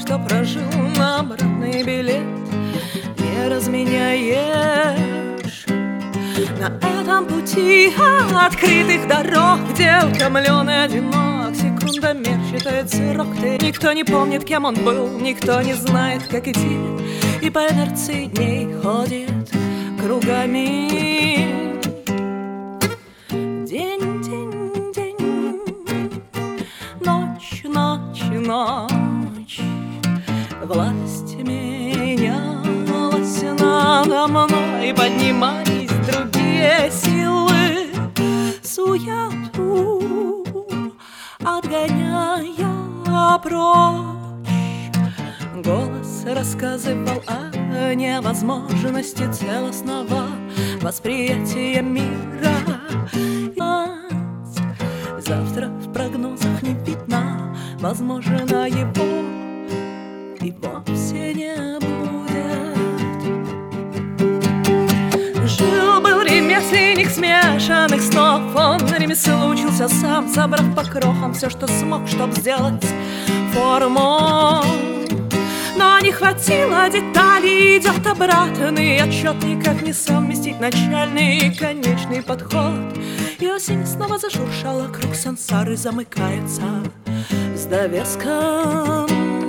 кто прожил на обратный билет, не разменяешь. На этом пути открытых дорог, где утомленный одинок секундомер считает срок. Никто не помнит, кем он был, никто не знает, как идти, и по инерции дней ходит кругами. День, день, день, ночь, ночь, ночь. Власть менялась надо мной, поднимались другие силы, суету отгоняя прочь. Голос рассказывал о невозможности целостного восприятия мира. Завтра в прогнозах не видно, возможно, его и вовсе не будет. Жил-был ремесленник смешанных снов, он на ремеслу учился сам, собрав по крохам все, что смог, чтоб сделать форму. Но не хватило деталей, идет обратный отчет, никак не совместить начальный и конечный подход. И осень снова зашуршала, круг сансары замыкается с довеском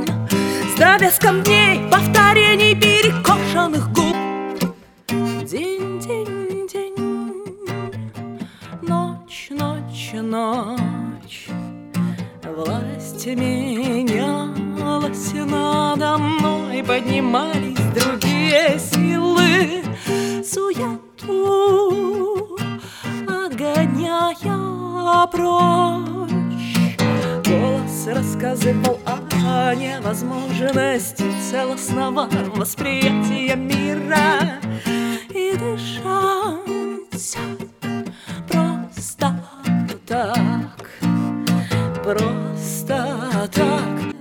дней, повторений перекошенных губ. День, день, день, ночь, ночь, ночь. Власть менялась надо мной, поднимались другие силы, суету отгоняя прочь. Голос рассказывал о невозможности целостного восприятия мира, и дышать просто так, просто так.